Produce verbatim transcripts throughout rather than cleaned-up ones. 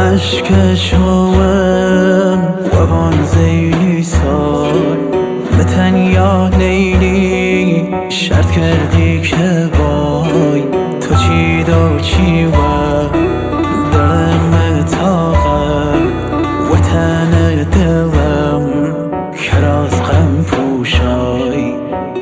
عشق شوم وبان زیلی سال به تنیا لیلی شرط کردی که وای تو چی دو چی و دلم تاقه و تن دلم کراز غم پوشای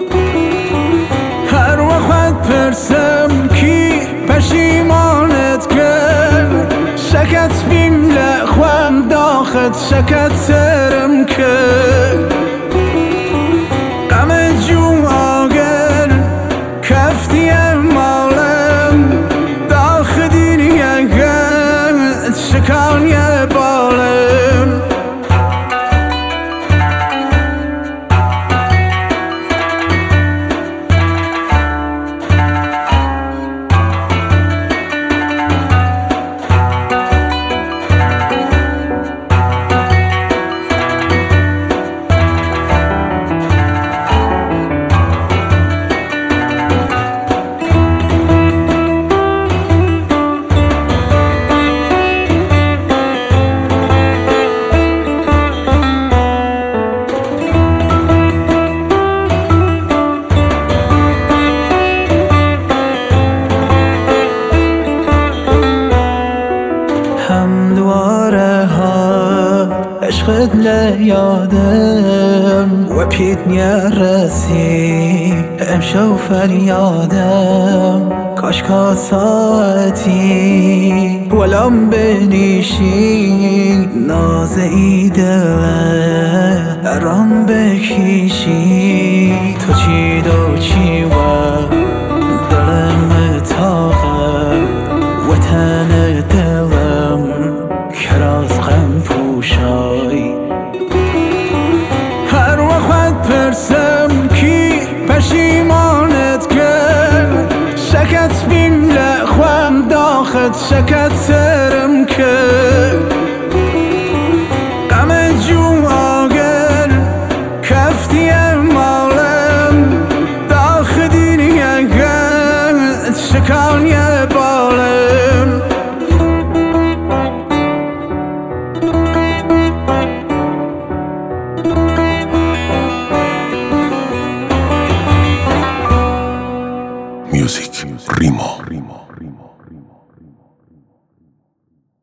هر وقت پرسم کی پشیمانت کرد شکت بیم لخوام داخت شکت سرم کرد غم جون آگر کفتی مالم داخ دینی اگر شکانی بالم هم دواره ها عشقت لیادم و پیت نرسی امشو فریادم کاش کا ساعتی ولم بنیشی ناز ایده رام بکیشی تو چی دو چی و دلم تاقه و تن دلم کراز غم پوشای هر وقت پرسم کی پشیمانت کرد شکت بیم لخوام داخت شکت سرم کرد غم جون آگر کفتی مالم داخ دینی اگر شکانی بالم Music Rimo.